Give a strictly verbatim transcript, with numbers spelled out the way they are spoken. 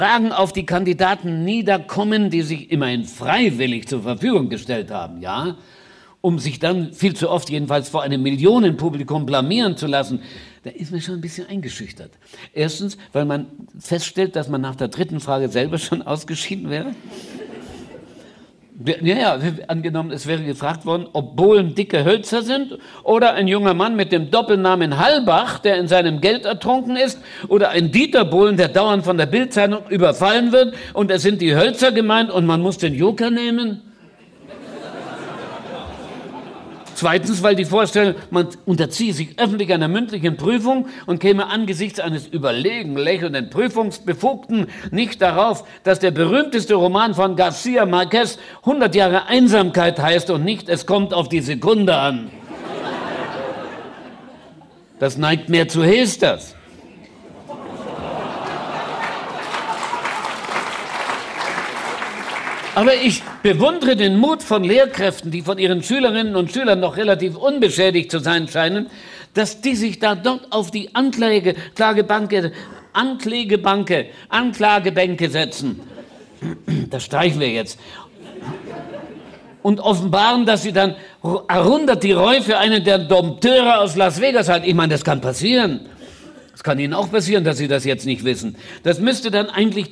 Fragen auf die Kandidaten niederkommen, die sich immerhin freiwillig zur Verfügung gestellt haben, ja, um sich dann viel zu oft jedenfalls vor einem Millionenpublikum blamieren zu lassen, da ist man schon ein bisschen eingeschüchtert. Erstens, weil man feststellt, dass man nach der dritten Frage selber schon ausgeschieden wäre. Ja, ja, angenommen, es wäre gefragt worden, ob Bohlen dicke Hölzer sind oder ein junger Mann mit dem Doppelnamen Halbach, der in seinem Geld ertrunken ist, oder ein Dieter Bohlen, der dauernd von der Bild-Zeitung überfallen wird und es sind die Hölzer gemeint und man muss den Joker nehmen. Zweitens, weil die Vorstellung, man unterziehe sich öffentlich einer mündlichen Prüfung und käme angesichts eines überlegen lächelnden Prüfungsbefugten nicht darauf, dass der berühmteste Roman von García Márquez hundert Jahre Einsamkeit heißt und nicht Es kommt auf die Sekunde an. Das neigt mehr zu Hesters. Aber ich bewundere den Mut von Lehrkräften, die von ihren Schülerinnen und Schülern noch relativ unbeschädigt zu sein scheinen, dass die sich da dort auf die Anklage, Klagebanke, Anklägebanke, Anklagebänke setzen. Das streichen wir jetzt. Und offenbaren, dass sie dann erhundert die Reue für einen der Dompteure aus Las Vegas halten. Ich meine, das kann passieren. Es kann Ihnen auch passieren, dass Sie das jetzt nicht wissen. Das müsste dann eigentlich